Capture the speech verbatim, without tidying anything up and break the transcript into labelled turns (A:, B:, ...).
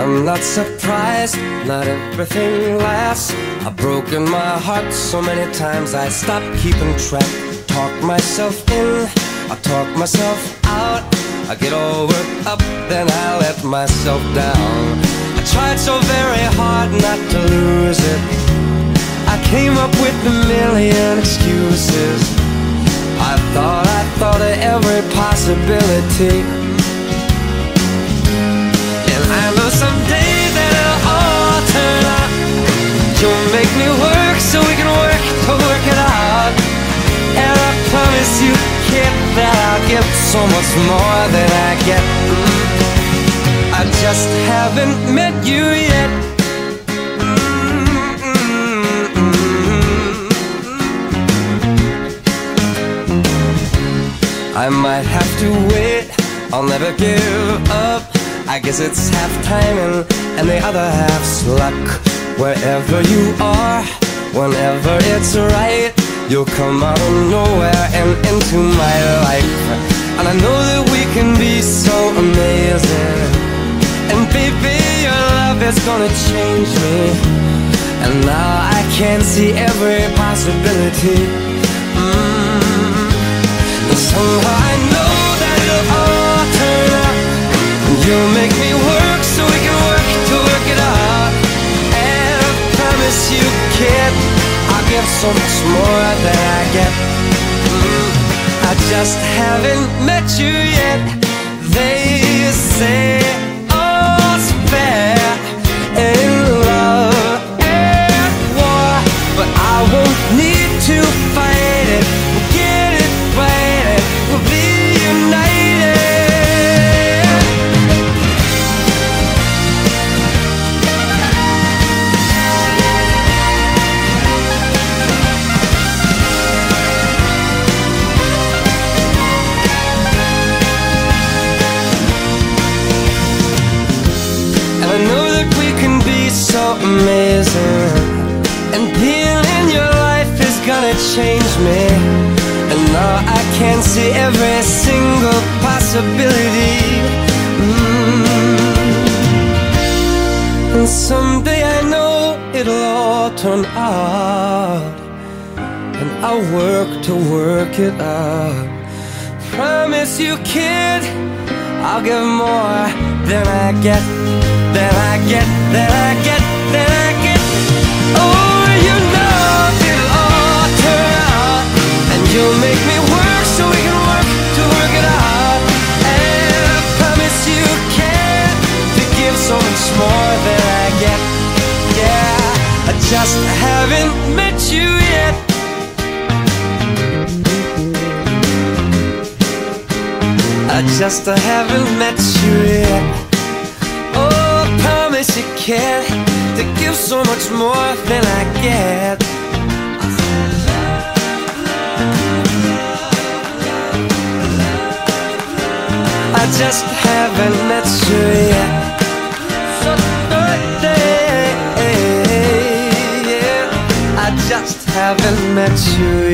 A: I'm not surprised, not everything lasts. I've broken my heart so many times I stopped keeping track. Talk myself in, I talk myself out. I get all worked up, then I let myself down. I tried so very hard not to lose it. I came up with a million excuses. I thought, I thought of every possibility. And I know someday that it'll all turn out. You'll make me work so we can work to work it out. And I promise you, kid, that I'll give so much more than I get. I just haven't met you yet. I might have to wait, I'll never give up. I guess it's half timing and the other half's luck. Wherever you are, whenever it's right, you'll come out of nowhere and into my life. And I know that we can be so amazing. And baby, your love is gonna change me. And now I can see every possibility. mm. Somehow I know that it'll all turn out. You'll make me work so we can work to work it out. And I promise you, kid, I'll give so much more than I get. mm. I just haven't met you yet. They say all's fair in love and war, but I won't need to fight it. We'll get it right, we'll be united. And I know that we can be so amazing. And being in your life is gonna change me. And now I can see every single possibility. mm. And someday I know it'll all turn out. And I'll work to work it out. Promise you, kid, I'll give more than I get, than I get, than I get, than I get. Oh, you know it'll all turn out. And you'll make me work so we can work to work it out. And I promise you can to give so much more than I get. Yeah, I just haven't met you yet. I just haven't met you yet. Oh, I promise you can to give so much more than I get. I just haven't met you yet. So birthday, yeah. I just haven't met you